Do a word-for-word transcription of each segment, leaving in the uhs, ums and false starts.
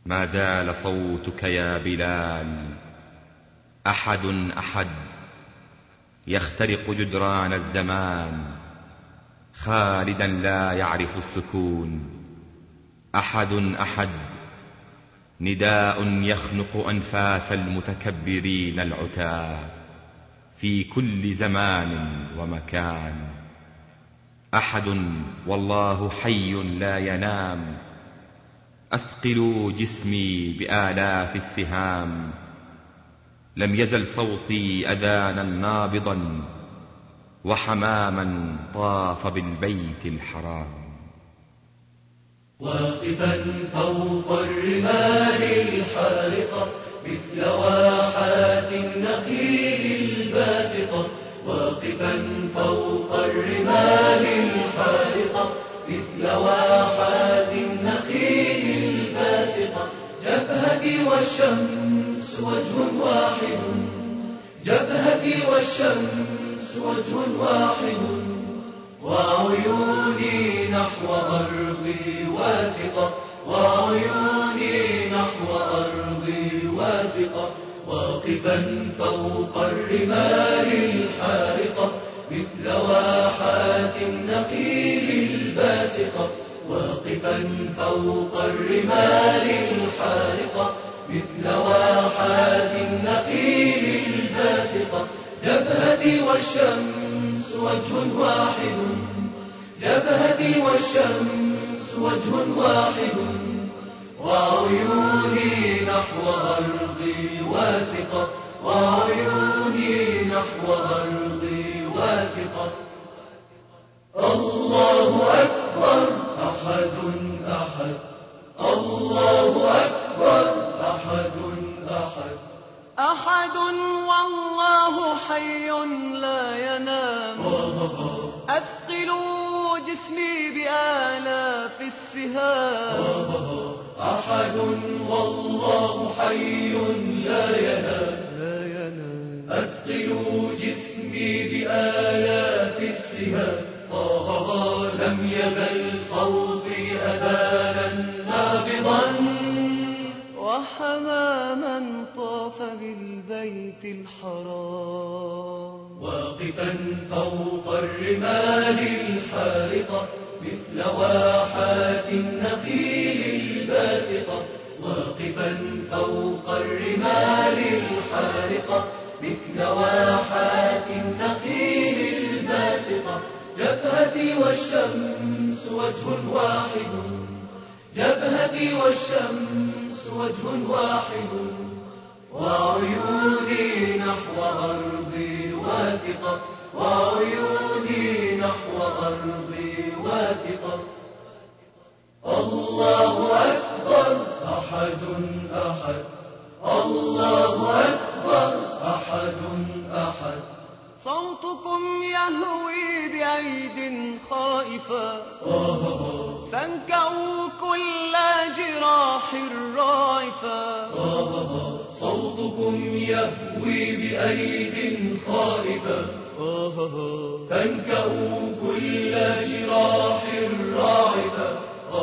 ما زال صوتك يا بلال أحد أحد يخترق جدران الزمان، خالدا لا يعرف السكون. أحد أحد نداء يخنق أنفاس المتكبرين العتاة في كل زمان ومكان. أحد والله حي لا ينام، أثقلوا جسمي بآلاف السهام. لم يزل صوتي أذانا نابضا وحماما طاف بالبيت الحرام. واقفا فوق الرمال الحارقة مثل واحات النخيل الباسقة، واقفا فوق الرمال الحارقة مثل واحات النخيل الباسقة. جبهتي والشمس وجه واحد، جبهتي والشمس وجه واحد، وعيوني نحو أرضي واثقة، وعيوني نحو أرضي واثقة. واقفا فوق الرمال الحارقة مثل واحات النخيل الباسقة، واقفا فوق الرمال الحارقة مثل واحات النخيل الباسقة. جبهتي والشمس وجه واحد، جبهتي والشمس وجه واحد، وعيوني نحو أرضي واثقة، وعيوني نحو أرضي واثقة. الله أكبر أحد أحد، الله أكبر أحد أحد. أحد والله حي لا ينام، أثقلوا جسمي بآلاف السهام. أحد والله حي لا ينام، أثقلوا جسمي بآلاف السهام. لم يزل صوتي أذانا نابضا وحماما طاف بالبيت الحرام. واقفا فوق الرمال الحارقة مثل واحات النخيل الباسقة، واقفا فوق الرمال الحارقة مثل واحات النخيل الباسقة. جبهتي والشمس وجه واحد، جبهتي والشمس وجه واحد، وعيوني نحو أرضي واثقة، وعيوني نحو أرضي واثقة. الله أكبر أحد أحد، الله أكبر أحد أحد. صوتكم يهوي بأيد خائفة، فانكأوا كل جراح رائفة. صوتكم يهوي بأيد خائفة، فانكأوا كل جراح راعفة.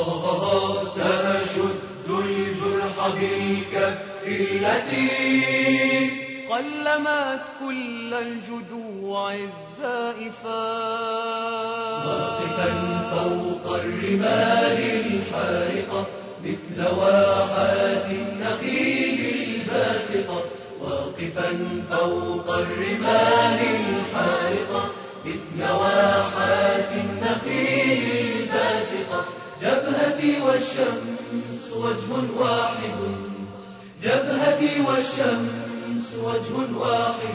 سنشد الجرح بالكف التي قلمت كل الجذوع الزائفة. واقفا فوق الرمال الحارقة مثل واحات النخيل الباسقة، واقفا فوق الرمال الحارقة مثل واحات النخيل الباسقة. جبهتي والشمس وجه واحد، جبهتي والشمس وجه واحد،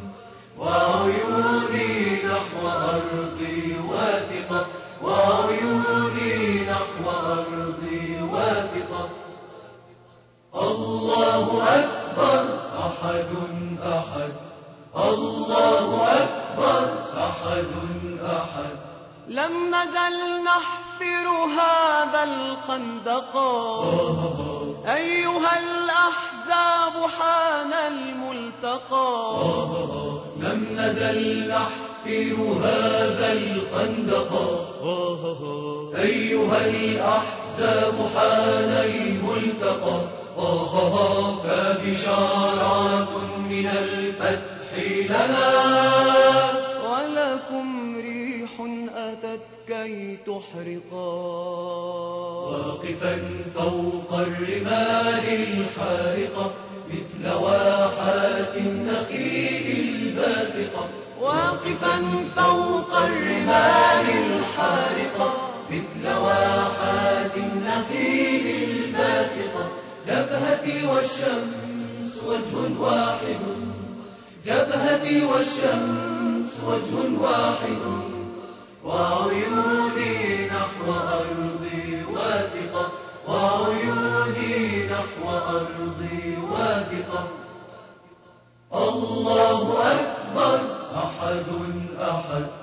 وعيوني نحو أرضي واثقة، وعيوني نحو أرضي واثقة. الله أكبر أحد أحد، الله أكبر أحد أحد. لم نزل نحفر هذا الخندق، أيها الأحزاب حان الملتقى. لم نزل نحفر هذا الخندق، أيها الأحزاب حان الملتقى. واشرقا فبشارات من الفتح لنا ولكم ريح أتت كي تحرقا واقفا فوق الرمال الحارقة مثل واحات النخيل الباسقة واقفا فوق الرمال الحارقة مثل واحات النخيل الباسقة جبهتي والشمس وجه واحد جبهتي والشمس وجه واحد وعيوني نحو أرضي واثقة وعيوني نحو أرضي واثقة الله أكبر أحد أحد